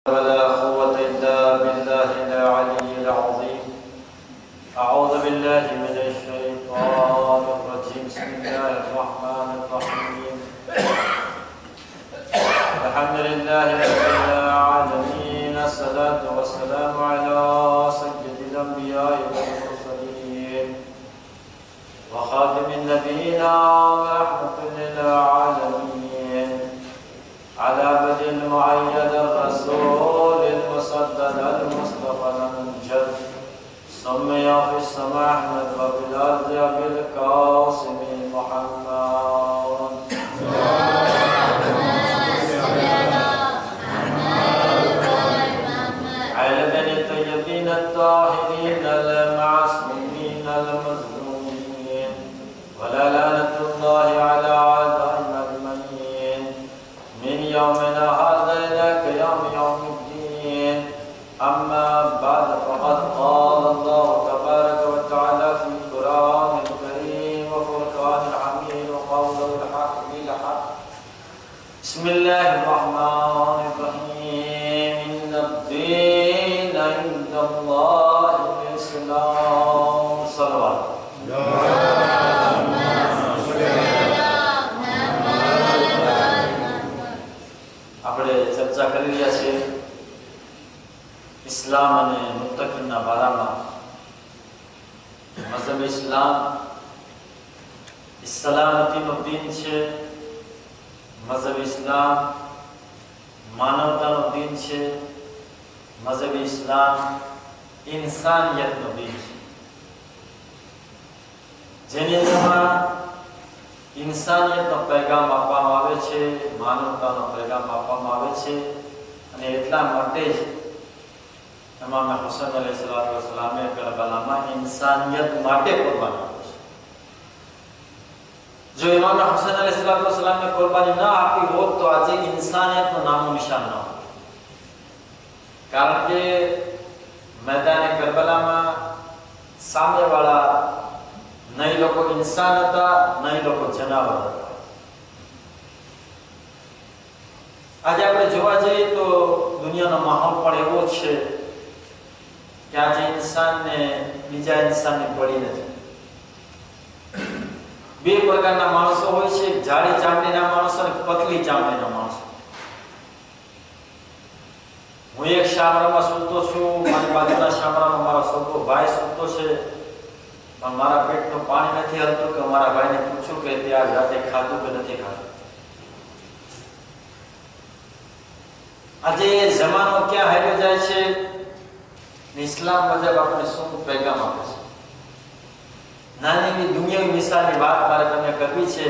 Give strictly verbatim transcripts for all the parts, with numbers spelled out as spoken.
ولا قوة إلا بالله العلي العظيم. أعوذ بالله من الشيطان الرجيم. بسم الله الرحمن الرحيم. الحمد لله رب العالمين، الصلاة والسلام على سيد الأنبياء والمرسلين وخاتم النبيين ورحمة للعالمين، على بدء المؤيد الرسول المسدد المصطفى المنجد، سمي في السماء أحمد وفي الأرض أبي القاسم محمد. علمنا الطيبين الطاهرين المعصومين المظلومين، ولا لعنة الله على أعدائهم أجمعين من يومنا هذا إلى قيام يوم الدين. أما بعد، فقد قال الله تبارك وتعالى في القرآن الكريم وفرقان الحميد وقوله الحق بالحق. بسم الله الرحمن الرحيم. إن الدين عند الله الإسلام. صلوات. આપણે ચર્ચા કરી રહ્યા છીએ ઇસ્લામ અને મુત્તકીના બારામાં. મઝહબ ઇસ્લામ સલામતીનો દીન છે. મઝહબ ઇસ્લામ માનવતાનો દીન છે. મઝહબ ઇસ્લામ ઇન્સાનિયતનો દીન છે, જેની અંદરમાં ઇન્સાનિયતનો પૈગામ આપવામાં આવે છે, માનવતાનો પૈગામ આપવામાં આવે છે. અને એટલા માટે જ ઇમામ હુસૈન અલૈહિસ્સલામે કરબલામાં ઇન્સાનિયત માટે કુરબાની આપી છે. જો ઇમામ હુસૈન અલૈહિસ્સલામે કુરબાની ન આપી હોત તો આજે ઇન્સાનિયતનું નામો નિશાન ન હોત. કારણ કે મેદાને કરબલામાં સામેવાળા નહીં લોકો ઇન્સાન હતા, નહીં લોકો જનાવર હતા. આજે આપણે જોવા જઈએ તો દુનિયાનો માહોલ પણ એવો છે કે આજે ઇન્સાનને બીજા ઇન્સાનની પડી નથી. બે પ્રકારના માણસો હોય છે, જાડી ચામડીના માણસો અને પતલી ચામડીના માણસો. હું એક શામરામાં સૂતો છું, મારી બાજુના શામરામાં મારો સગો ભાઈ સૂતો છે, પણ મારા પેટનું પાણી નથી હલતું કે મારા ભાઈને પૂછું કે તે આ રાતે ખાધું કે નથી ખાધું. આજે જમાનો ક્યાં હાલ્યો જાય છે? ઇસ્લામ મજબ આપણે શું પૈગામ આપે છે? નાની એવી દુનિયાવી મિસાલની વાત મારે તમને કરવી છે.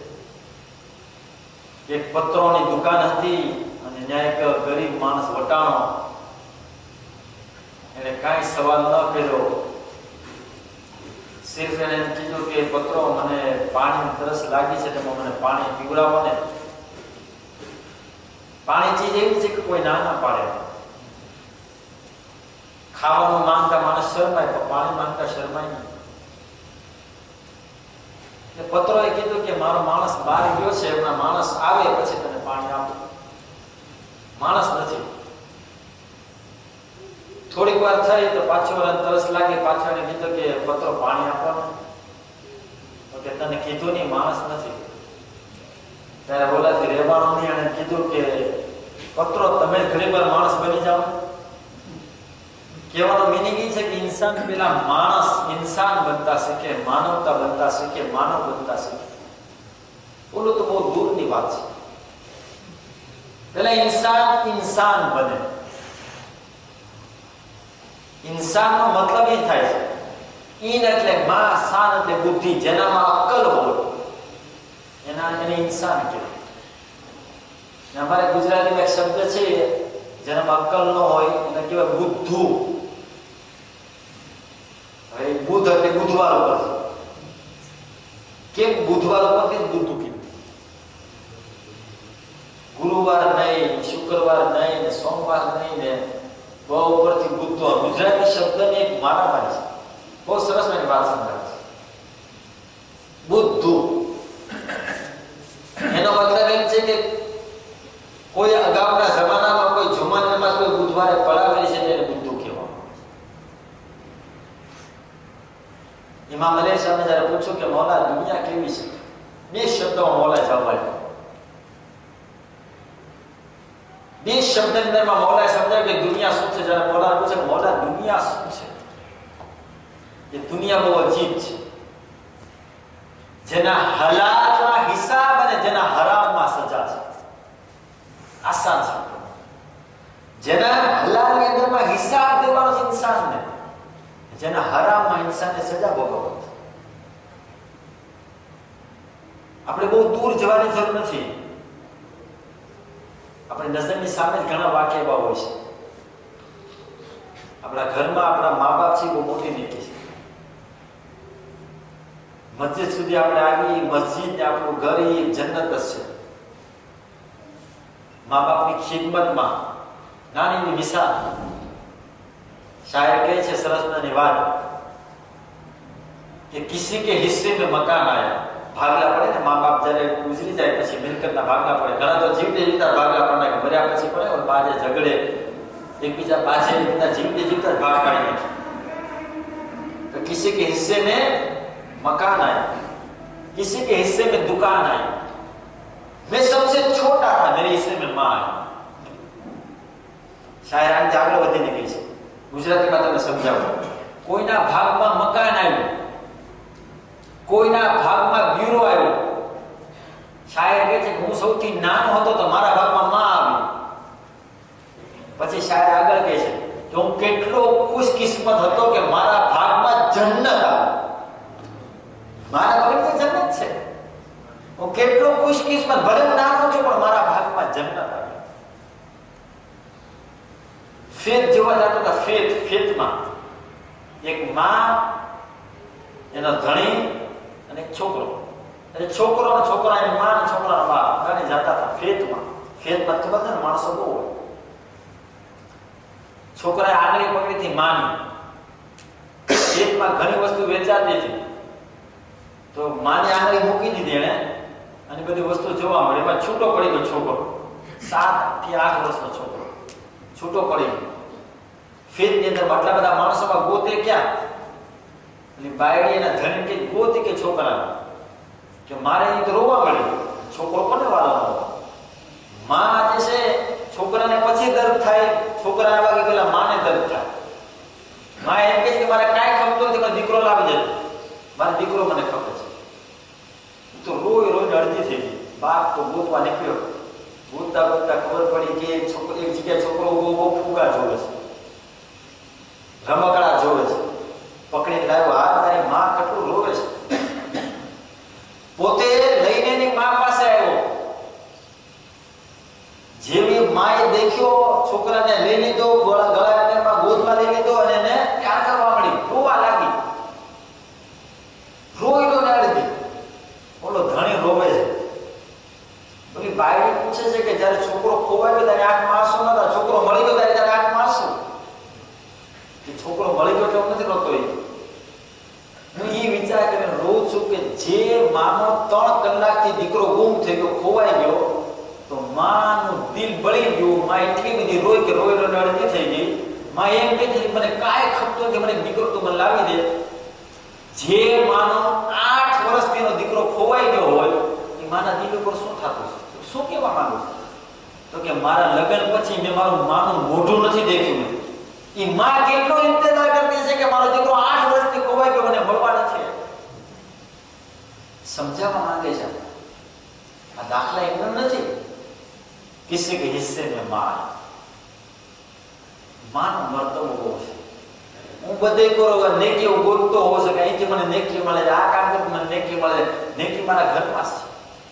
એક પત્રોની દુકાન હતી અને ત્યાં એક ગરીબ માણસ વટાણો. એને કાંઈ સવાલ ન કર્યો, સિર્ફ એને એમ કીધું કે પત્રો, મને પાણીની તરસ લાગી છે, તમે મને પાણી પીવડાવો ને. પાણી ચીજ એવી છે કે કોઈ ના ના પાડે. ખાવાનું માંગતા માણસ શરમાય, તો પાણી માંગતા શરમાય નહીં. પત્રોએ કીધું કે મારો માણસ બહાર ગયો છે, એમના માણસ આવે પછી તને પાણી આપું. માણસ નથી. થોડીક વાર થઈ તો પાછો તરસ લાગી, પાછો એને કીધું કે પત્રો પાણી આપવાનું. તો કે તને કીધું નહીં, માણસ નથી. ત્યારે બોલાથી રહેવાનું નહીં. એને કીધું કે પત્રો તમે ઘણી વાર માણસ બની જાઓ. કહેવાનો મિનિંગ એ છે કે ઇન્સાન પેલા માણસ ઇન્સાન બનતા શીખે, માનવતા બનતા શીખે, માનવ બનતા શીખે. બોલો તો બહુ દૂરની વાત છે. પેલા ઇન્સાન ઇન્સાન બને. ઇન્સાનનો મતલબ એ થાય છે, ઈન એટલે માં, સાન એટલે બુદ્ધિ, જેનામાં અક્કલ હોય એના એને ઇન્સાન કહેવાય. અમારે ગુજરાતીમાં એક શબ્દ છે જેનામાં અક્કલ ન હોય એને કહેવાય બુદ્ધુ. હવે બુદ્ધ એટલે બુધવાર ઉપર છે. કેમ બુધવાર ઉપરથી જ બુદ્ધુ કીધું? ગુરુવાર નહીં, શુક્રવાર નહીં ને સોમવાર નહીં ને બહુ ઉપરથી બુદ્ધો. ગુજરાતી શબ્દની એક મારામારી છે. બહુ સરસ મને વાત સમજાય છે. બુદ્ધુ એનો મતલબ એમ છે કે કોઈ અગાઉના જમાનામાં કોઈ જુમ્માની નમાઝ કોઈ બુધવારે પડાવેલી છે તેને બુદ્ધુ કહેવામાં. ઇમામ અલી સાહેબને જયારે પૂછ્યું કે મૌલા દુનિયા કેવી છે, બે શબ્દોમાં મૌલા જવાબ આપ્યો. બે શબ્દ અંદરમાં મૌલાએ સમજાવ્યું કે દુનિયા શું છે. જયારે મૌલાને પૂછે કે મૌલા દુનિયા શું છે, એ દુનિયા બહુ અજીબ છે. જેના હલાલમાં હિસાબ અને જેના હરામમાં સજા છે. આસાન શબ્દ. જેના હલાલની અંદરમાં હિસાબ દેવાનો છે ઇન્સાનને, જેના હરામમાં ઇન્સાનને સજા ભોગવવાની છે. આપણે બહુ દૂર જવાની જરૂર નથી. આપણે નજરની સામે જ ઘણા વાક્ય એવા હોય છે. આપણા ઘરમાં આપણા મા બાપ છે બહુ મોટી નીતિ છે. મસ્જિદ સુધી આપણે આવી, મસ્જિદ ને આપણું ઘર એ જન્નત જ છે. મા બાપની ખિદમતમાં નાની એવી મિસાલ શાયર કહે છે સરસ મજાની વાત કે કિસી કે હિસ્સે में મકાન આયા. ભાગલા પડે ને મા બાપ જયારે ગુજરી જાય પછી મિલકતના ભાગલા પડે. ઘણા તો જીવતે જીવતા ભાગલા પડે કે મર્યા પછી પડે બાજે ઝઘડે એકબીજા બાજે એકબીજા જીવતે જીવતા જ ભાગ પાડી નાખે. તો કિસી કે હિસ્સે में मकान आया, किसी के हिस्से में दुकान आई, मैं सबसे छोटा था, मेरे हिस्से में मां आई. શાયરાની આગળ વધીને કહી છે. ગુજરાતીમાં તમને સમજાવું. કોઈના ભાગમાં મકાન આવ્યું, કોઈના ભાગમાં બ્યુરો આવ્યો. શાયર કહે છે કે હું સૌથી નાનો હતો તો મારા ભાગમાં માં આવી. પછી શાયર આગળ કહે છે કે હું કેટલો ખુશકિસ્મત હતો કે મારા ભાગમાં જન્નત આવી. મારા ભાગમાં તો જન્નત છે. હું કેટલો ખુશકિસ્મત, ભલે નાનો છું પણ મારા ભાગમાં જન્નત આવી. ફેત જોવા જતો હતા. ફેત ફેતમાં એક માં, એનો ધણી અને એક છોકરો. એટલે છોકરો અને છોકરા એની માં અને છોકરાના બાપ ઘણી જતા હતા ફેતમાં. ફેતમાં તો બધા માણસો બહુ હોય. છોકરાએ આંગળી પકડી હતી માની. ફેતમાં ઘણી વસ્તુ વેચાતી હતી તો માની આંગળી મૂકી દીધી એને અને બધી વસ્તુ જોવા મળે. એમાં છૂટો પડી ગયો છોકરો. સાત થી આઠ વર્ષનો છોકરો છૂટો પડી ગયો. ફેતની અંદર આટલા બધા માણસોમાં ગોતે ક્યાં? એટલે બાયડી એના ધણી કે ગોતી કે છોકરા કે મારે અહીં તો રોવા મળે. છોકરો કોને વાળો ન હોય? માં જે છે છોકરાને પછી દર્દ થાય, છોકરાને વાગે પેલા માને દર્દ થાય. માં એમ કહે છે કે મારે કાંઈ ખપતો નથી, મારો દીકરો લાવી દેજો, મારો દીકરો મને ખપે છે. તો રોય રોજ અડધી થઈ ગઈ. બાપ તો ગોતવા નીકળ્યો. ગોતતા ગોતતા ખબર પડી કે છોકરો એક જગ્યાએ છોકરો ઉભો ઉભો ફૂગા જોવે છે, રમકડા જોવે છે. પકડીને લાવ્યો. આ તારી માં કેટલું રોવે છે. પોતે લઈને એની માં પાસે આવ્યો. જેવી માએ દેખ્યો છોકરાને લઈ લીધો, ગળામાં ગોદમાં લઈ લીધો અને એને પ્યાર કરવા મળી, રોવા લાગી. રોઈ નો નાડી. બોલો ધણી રોવે છે. બોલી બાયડી પૂછે છે કે જયારે છોકરો ખોવાઈ ગયો ત્યારે આંખમાં આંસુ નતા, છોકરો મળી ગયો ત્યારે ત્યારે આંખમાં આંસુ. કે છોકરો મળી ગયો એટલે નથી રોતો. હું એ વિચાર કરીને રોઉં છું કે જે માનો ત્રણ કલાકથી દીકરો ગુમ થઈ ગયો, ખોવાઈ ગયો, તો માનું દિલ બળી ગયું. માં એટલી બધી રોઈ કે રોઈ રોઈ અડધી થઈ ગઈ. માં એમ કહેતી મને કાંઈ ખપતો કે મને દીકરો તું મને લાવી દે. જે માનો આઠ વર્ષથી એનો દીકરો ખોવાઈ ગયો હોય એ માના દિલ ઉપર શું થતું છે? શું કહેવા માંગુ છું? તો કે મારા લગ્ન પછી મેં મારું માનું મોઢું નથી દેખ્યું. એ માં કેટલો ઇંતજાર કરતી છે કે મારો દીકરો આઠ વર્ષથી ખોવાઈ ગયો મને મળવા નથી. સમજાવવા માંગે છે. આ દાખલા એમનો નથી. કિસી કે હિસ્સે મેં માં માનો મરતબો બહુ છે. હું બધે કરો નેકી ગોતતો હોઉં છે કે અહીંથી મને નેકી મળે, આ કામ કરતું મને નેકી મળે. નેકી મારા ઘરમાં છે.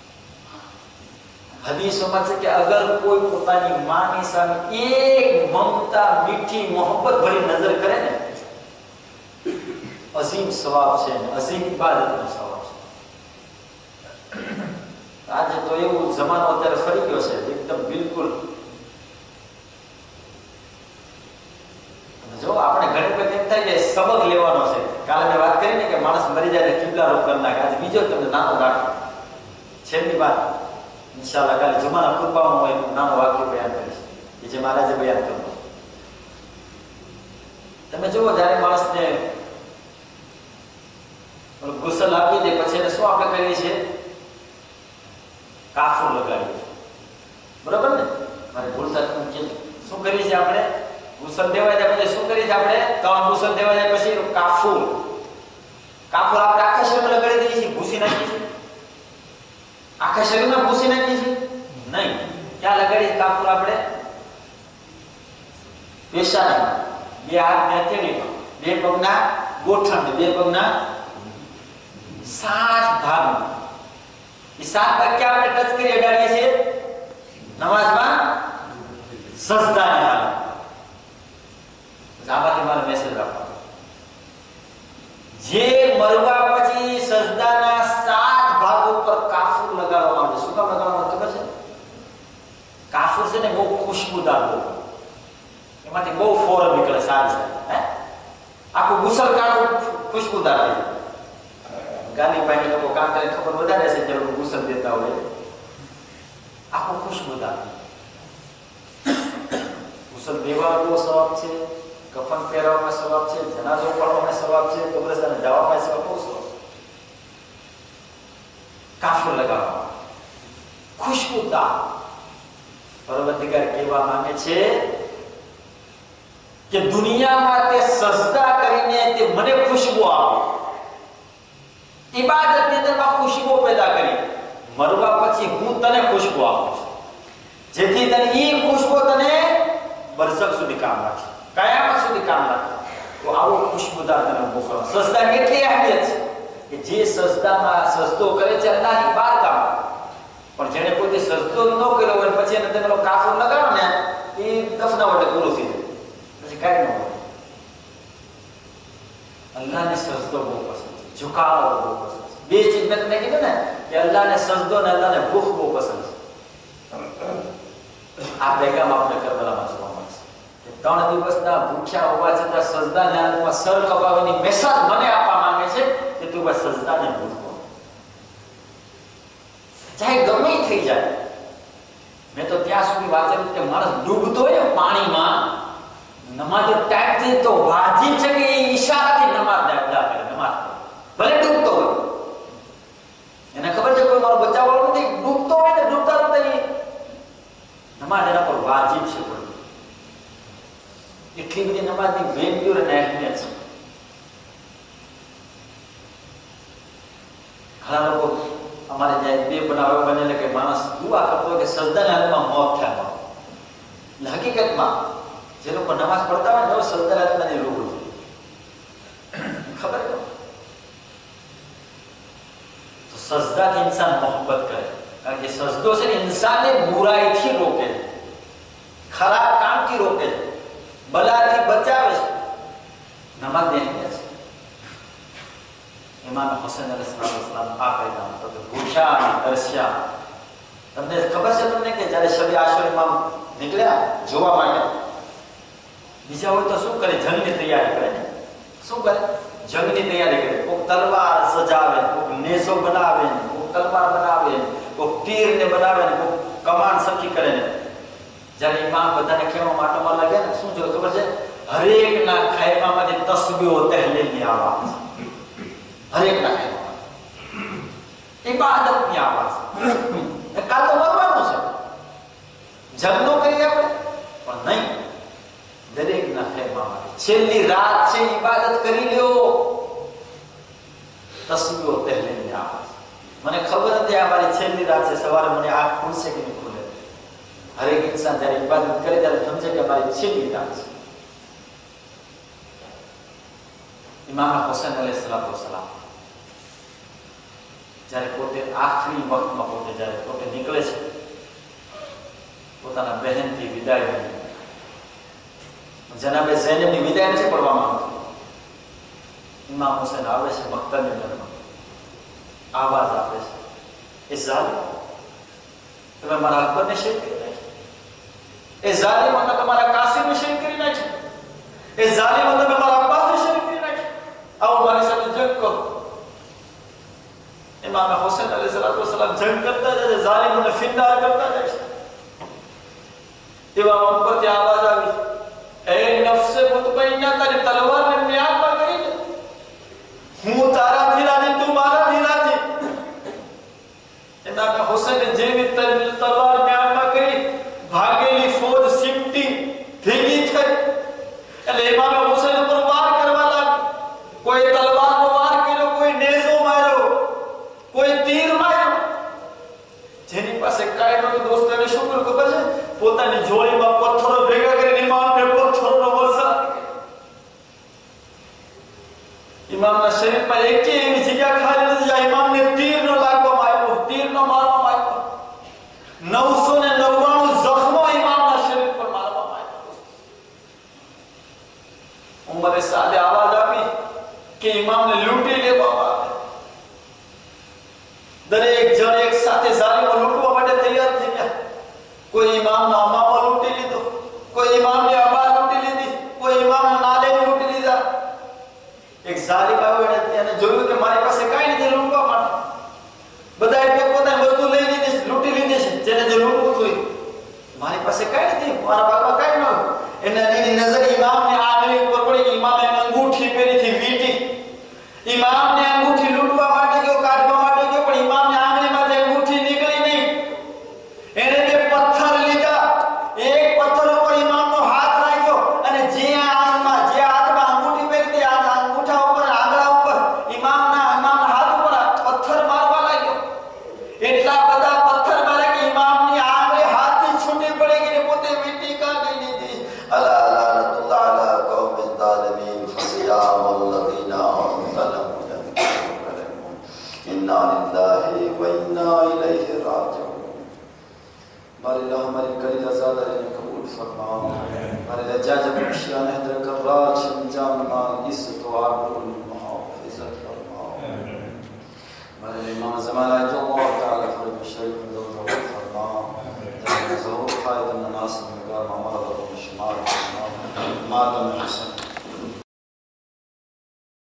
હદીસોમાં છે કે અગર કોઈ પોતાની માની સામે એક મમતા મીઠી મોહબ્બત ભરી નજર કરે ને, અસીમ સવાબ છે, અસીમ ઇબાદતનો સવાબ છે. આજે તો એવું જમાનો અત્યારે ફરી ગયો છે એકદમ બિલકુલ. જો આપણે ઘણી વખત એમ થાય કે સબક લેવાનો છે. કાલે મેં વાત કરી ને કે માણસ મરી જાય એટલે કિબલા રૂપ કરી નાખે. આજે બીજો તમને નાનો દાખલો છેલ્લી વાત ઇન્શાઅલ્લાહ કાલે જુમાના ખુતબામાં હું એક નાનો વાક્ય બયાન કરીશ કે જે મહારાજે બયાન કર્યો. તમે જુઓ જ્યારે માણસને ગુસલ આપી દે પછી એને શું આપણે કરીએ છીએ? કાફૂર લગાડીએ, બરોબર ને? મારે ભૂલતા શું કરીએ છીએ આપણે? ગુસલ દેવાય જાય પછી શું કરીએ છીએ આપણે? ત્રણ ગુસલ દેવાય જાય પછી કાફૂર કાફૂર આપણે આખા શરીરમાં લગાડી દઈએ છીએ, ભૂસી નાખીએ છીએ. આખા શરીરમાં ભૂસી નાખીએ છીએ? નહીં. ક્યાં લગાડીએ કાફૂર આપણે? પેશાબમાં, બે હાથની હથેળીમાં, બે પગના ગોઠણ, બે પગના સાત ભાગ. એ સાત ભાગ ક્યાં આપણે ટચ કરી અડાડીએ છીએ? નમાઝમાં સજદાની હાલત. આમાંથી મારો મેસેજ રાખવાનો, જે મરવા પછી સજદાના સાત ભાગો પર કાફૂર લગાડવામાં આવે. શું કામ લગાડવામાં ખબર છે? કાફૂર છે ને બહુ ખુશ્બુદાર, બહુ એમાંથી બહુ ફોર નીકળે, સારી સારી. હે આખું ગુસલખાનું ખુશ્બુદાર થઈ જાય. ગાંધી ભાઈ લોકો કામ કરે ખબર વધારે છે, જે લોકો ગુસલ દેતા હોય આખું ખુશ્બુદાર. ગુસલ દેવાનો સ્વભાવ છે, કફન પહેરવામાં સ્વભાવ છે, જનાઝો પઢવામાં સ્વભાવ છે, કબ્રસ્તાને જવામાં સ્વભાવ બહુ સ્વભાવ. કાફૂર લગાવવા ખુશ્બુદાર. પરવર્તિકાર કહેવા માંગે છે કે દુનિયામાં તે સજદા કરીને તે મને ખુશ્બુ આપે, ઇબાદતની અંદરમાં ખુશ્બુ પેદા કરી, મરવા પછી હું તને ખુશ્બુ આપું છું, જેથી તને એ ખુશ્બુ તને બરસક સુધી કામ લાગશે, કયામત સુધી કામ લાગશે. તો આવો ખુશ્બુદાર તને મોકલો. સજદા કેટલી અહેમિયત છે કે જે સજદામાં સજદો કરે છે અલ્લાહની બારગાહ, પણ જેને કોઈ સજદો ન કર્યો હોય પછી એને તમે કાફૂર લગાડો ને, એ દફનાવટે પૂરું થઈ જાય, પછી કાંઈ ન હોય. અલ્લાહને સજદો બહુ પસંદ છે, ઝુકાવ બહુ પસંદ છે. બે ચીજ મેં તમને કીધું ને કે અલ્લાહને સજદો ને અલ્લાહને ભૂખ બહુ પસંદ છે. આ પેગામ આપણે કરબલામાં જોવા મળશે. ત્રણ દિવસના ભૂખ્યા હોવા છતાં સજદાને હાલમાં સર કપાવીની મેસેજ મને આપવા માંગે છે કે તું બસ સજદાને ભૂખો, ચાહે ગમે થઈ જાય. મેં તો ત્યાં સુધી વાંચેલું કે માણસ ડૂબતો હોય ને પાણીમાં, નમાજ ટાઈપ થઈ તો વાજિબ છે કે એ ઈશારાથી નમાજ અદા કરે, નમાજ ભલે ડૂબતો હોય. એને ખબર છે કોઈ મારો બચાવ વાળો નથી, ડૂબતો હોય ને ડૂબતા ડૂબતા નમાજ એના પર વાજિબ છે. એટલી બધી નમાજની વેલ્યુ અને અહેમિયત છે. ઘણા લોકો અમારે ત્યાં બે બનાવ બનેલા કે માણસ દુઆ કરતો હોય કે સજદાના હાથમાં મોત થયા. હકીકતમાં જે લોકો નમાજ પડતા હોય ને સજદાના હાથમાં જે રોગ ખબર તો સજદાથી ઇન્સાન મોહબ્બત કરે, કારણ કે સજદો છે ને ઇન્સાનને બુરાઈથી રોકે, ખરાબ કામથી રોકે, બલાથી બચાવે છે. નમાજ ને અહેમિયત છે. ઇમામ હુસૈન અલૈહિસ્સલામ આ પેદા તો ભૂખ્યા અને તરસ્યા. તમને ખબર છે તમને કે જ્યારે શબે આશુરામાં નીકળ્યા જોવા માટે, બીજા હોય તો શું કરે? જંગની તૈયારી કરે. શું કરે? જંગની તૈયારી કરે. કોઈક તલવાર સજાવે, કોઈક નેસો બનાવે, કોઈક તલવાર બનાવે, કોઈક તીરને બનાવે, કોઈક કમાન સખી કરે. જ્યારે ઇમામ બધાને કહેવા માટોમાં લાગે ને, શું જોયું ખબર છે? હરેક ના ખાયમામાંથી તસ્બીહો તહલીલની આવાજ, હરેક ના ખાયમામાં ઇબાદતની આવાજ. કાલ તો મરવાનું છે, જગનો કરી આપણે, પણ નહીં. દરેક ના ખાયમામાં છેલ્લી રાત છે, ઇબાદત કરી લ્યો. તસ્બીહો તહલીલની આવાજ. મને ખબર નથી આ મારી છેલ્લી રાત છે, સવારે મને આંખ ખુલશે કે નહીં ખુલે. હરેક ઇન્સાન જ્યારે ઇબાદત કરે ત્યારે સમજે કે મારી છેલ્લી રાત છે. ઇમામ હુસૈન અલૈહિસ્સલામ જ્યારે પોતે આખરી વખતમાં પોતે જ્યારે પોતે નીકળે છે, પોતાના બહેનથી વિદાય લઈ, જનાબે ઝૈનબની વિદાય નથી પડવામાં આવતી. ઇમામ હુસૈન આવે છે મક્તબની અંદર, આવાજ આપે છે, એ ઝાલિમ, તમે મારા અકબરને શહીદ કરી નાખ્યા, એ ઝાલિમ તમે તમારા કાસિમને શહીદ કરી નાખ્યા, એ ઝાલિમ તમે તમારા અબ્બાસને શહીદ કરી નાખ્યા, આવો મારી સાથે જંગ કરો. ઇમામ હુસૈન અલૈહિસ્સલામ જંગ કરતા જાય છે, ઝાલિમોને ફિંદાર કરતા જાય છે. એવા ઉપરથી આવાજ આવી, એ નફસે મુતમઈન્ના, તારી તલવાર शरीफ पर एक ही जगह खाली या इमाम ने तीर न लागो मारो तीर न मारो मारो नौ सौ ने नव्वाणु जख्मो इमाम ना शरीफ पर मारवा मारो उमर सादे आवाज आपी कि इमाम ने लूटी ले बाबा दरेक जण एक साथे जालिम लूटवा માટે તૈયાર થઈ ગયા કોઈ ઇમામ ના અમામો લૂટી લીધો કોઈ ઇમામ ને અબા લૂટી લીધી કોઈ ઇમામ ના નાલે લૂટી લીધા એક જાલિમ આવ્યો અને જોયું કે મારી પાસે કાઈ નથી લૂટવા માટે બધાએ પોતાની વસ્તુ લઈ લીધી લૂટી લીધી છે જેને જે લૂટવું હતું મારી પાસે કાઈ નથી મારા બાપા કાઈ ન એને એની નજર ઇમામ ને આંગળી ઉપર પડી ઇમામે અંગૂઠી પહેરી થી વીટી ઇમામ ને અંગૂઠી લૂટવા માટે ગયો કાઢવા માટે ગયો પણ ઇમામ ને આંગળી માંથી અંગૂઠી નીકળી નહીં એને બે પથ્થર લીધા એક પથ્થર ઉપર ઇમામ નો હાથ રાખ્યો અને જે હાથમાં જે હાથમાં અંગૂઠી પહેરી તે આ અંગૂઠા ઉપર આંગળા ઉપર ઇમામના ઇમામના હાથ ઉપર પથ્થર મારવા લાગ્યો એટલા બધા પથ્થર માર્યા કે ઇમામની આંગળી હાથથી છૂટી પડી ગઈ ને પોતે વીંટી કાઢી લીધી અલા લાનતુલ્લાહ અલા કૌમિ ઝાલિમીન ફસિયામુલ લદીના ઝલમુ इन्ना लिल्लाहि व इन्ना इलैहि राजिऊन हमारे अल्लाह हमारी कई रज़ादारी ने कबूल फरमाओ हमारे लज्जाज बख्शियान हैदर कर्राज अंजाम माल इज्जत व आबरूल मुहाफ़िज़त फरमाओ हमारे इमाम ज़माना जो अल्लाह तआला फरज शरीफ में ज़रूर फरमाओ ज़रूर ज़रूर क़ाइद नास में गार मामला व शुमार फरमाओ मादम हसन